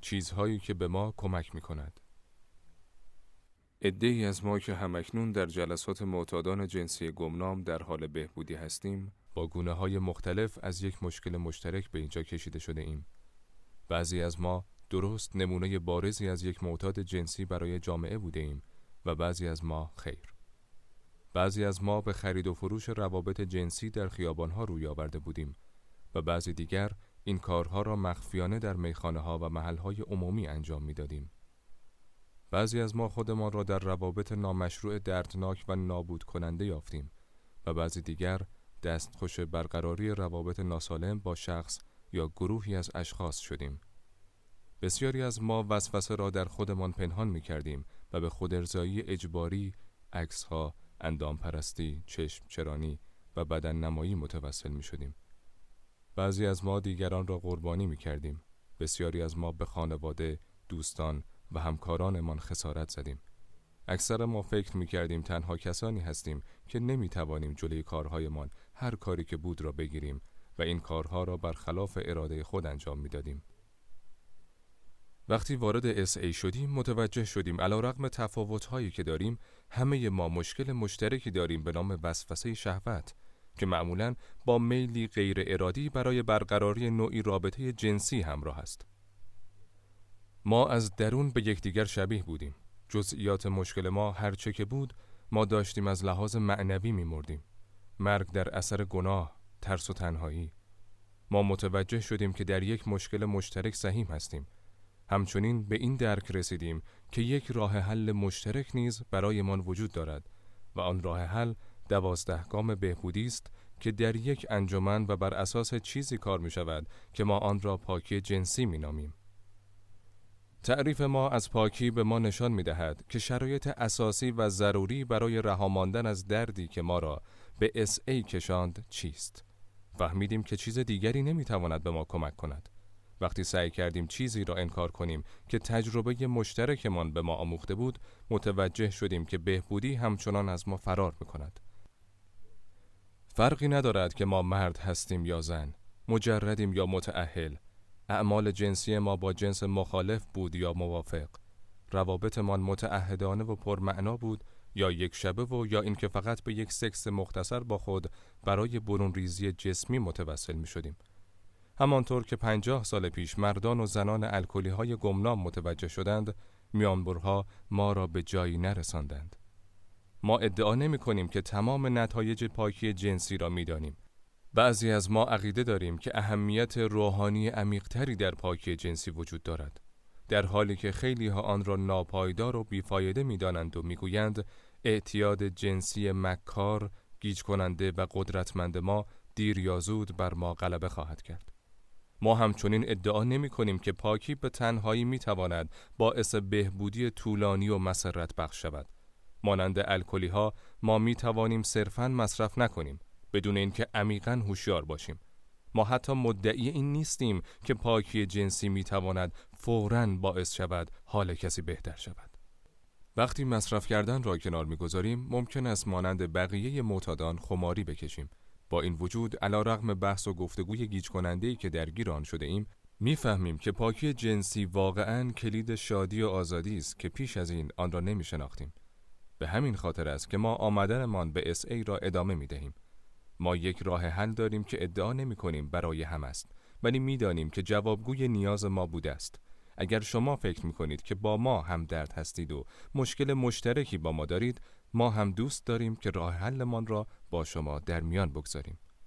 چیزهایی که به ما کمک می‌کند. عده‌ای از ما که همکنون در جلسات معتادان جنسی گمنام در حال بهبودی هستیم، با گونه‌های مختلف از یک مشکل مشترک به اینجا کشیده شده ایم. بعضی از ما درست نمونه بارزی از یک معتاد جنسی برای جامعه بوده ایم و بعضی از ما خیر. بعضی از ما به خرید و فروش روابط جنسی در خیابان‌ها روی آورده بودیم و بعضی دیگر این کارها را مخفیانه در میخانه‌ها و محل‌های عمومی انجام می‌دادیم. بعضی از ما خودمان را در روابط نامشروع دردناک و نابود کننده یافتیم و بعضی دیگر دستخوش برقراری روابط ناسالم با شخص یا گروهی از اشخاص شدیم. بسیاری از ما وسوسه را در خودمان پنهان می‌کردیم و به خودارضایی اجباری، عکس‌ها، اندام‌پرستی، چشم چرانی و بدن نمایی متوسل می‌شدیم. بعضی از ما دیگران را قربانی می‌کردیم. بسیاری از ما به خانواده، دوستان و همکارانمان خسارت زدیم. اکثر ما فکر می‌کردیم تنها کسانی هستیم که نمی‌توانیم جلوی کارهایمان هر کاری که بود را بگیریم و این کارها را برخلاف اراده خود انجام می‌دادیم. وقتی وارد SA شدیم متوجه شدیم علیرغم تفاوت‌هایی که داریم همه ما مشکل مشترکی داریم به نام وسوسه شهوت که معمولاً با میلی غیر ارادی برای برقراری نوعی رابطه جنسی همراه است. ما از درون به یکدیگر شبیه بودیم. جزئیات مشکل ما هر چه که بود، ما داشتیم از لحاظ معنوی می‌مردیم. مرگ در اثر گناه، ترس و تنهایی. ما متوجه شدیم که در یک مشکل مشترک سهیم هستیم. همچنین به این درک رسیدیم که یک راه حل مشترک نیز برایمان وجود دارد و آن راه حل 12 گام بهبودی است که در یک انجمن و بر اساس چیزی کار می شود که ما آن را پاکی جنسی می نامیم. تعریف ما از پاکی به ما نشان می دهد که شرایط اساسی و ضروری برای رها ماندن از دردی که ما را به SA کشاند چیست؟ فهمیدیم که چیز دیگری نمی تواند به ما کمک کند. وقتی سعی کردیم چیزی را انکار کنیم که تجربه مشترکمان به ما آموخته بود، متوجه شدیم که بهبودی همچنان از ما فرار می‌کند. فرقی ندارد که ما مرد هستیم یا زن، مجردیم یا متأهل، اعمال جنسی ما با جنس مخالف بود یا موافق، روابطمان متعهدانه و پرمعنا بود یا یک شبه و یا اینکه فقط به یک سکس مختصر با خود برای برون ریزی جسمی متوسل می‌شدیم. همانطور که 50 سال پیش مردان و زنان الکلی‌های گمنام متوجه شدند، میانبرها ما را به جایی نرساندند. ما ادعا نمی‌کنیم که تمام نتایج پاکی جنسی را می‌دانیم. بعضی از ما عقیده داریم که اهمیت روحانی عمیق‌تری در پاکی جنسی وجود دارد، در حالی که خیلی‌ها آن را ناپایدار و بیفایده می‌دانند و می‌گویند اعتیاد جنسی مکار، گیج کننده و قدرتمند ما دیر یا زود بر ما غلبه خواهد کرد. ما همچنین ادعا نمی کنیم که پاکی به تنهایی می تواند باعث بهبودی طولانی و مسرت بخش شود. مانند الکلی ها ما می توانیم صرفاً مصرف نکنیم بدون اینکه عمیقاً هوشیار باشیم. ما حتی مدعی این نیستیم که پاکی جنسی می تواند فوراً باعث شود حال کسی بهتر شود. وقتی مصرف کردن را کنار می گذاریم ممکن است مانند بقیه معتادان خماری بکشیم. با این وجود علیرغم بحث و گفتگوی گیج کننده‌ای که درگیر آن شده ایم، می‌فهمیم که پاکی جنسی واقعاً کلید شادی و آزادی است که پیش از این آن را نمی‌شناختیم. به همین خاطر است که ما آمدنمان به SA را ادامه می‌دهیم. ما یک راه حل داریم که ادعا نمی‌کنیم برای همه است، ولی می‌دانیم که جوابگوی نیاز ما بوده است. اگر شما فکر می‌کنید که با ما هم درد هستید و مشکل مشترکی با ما دارید، ما هم دوست داریم که راه حلمان را با شما در میان بگذاریم.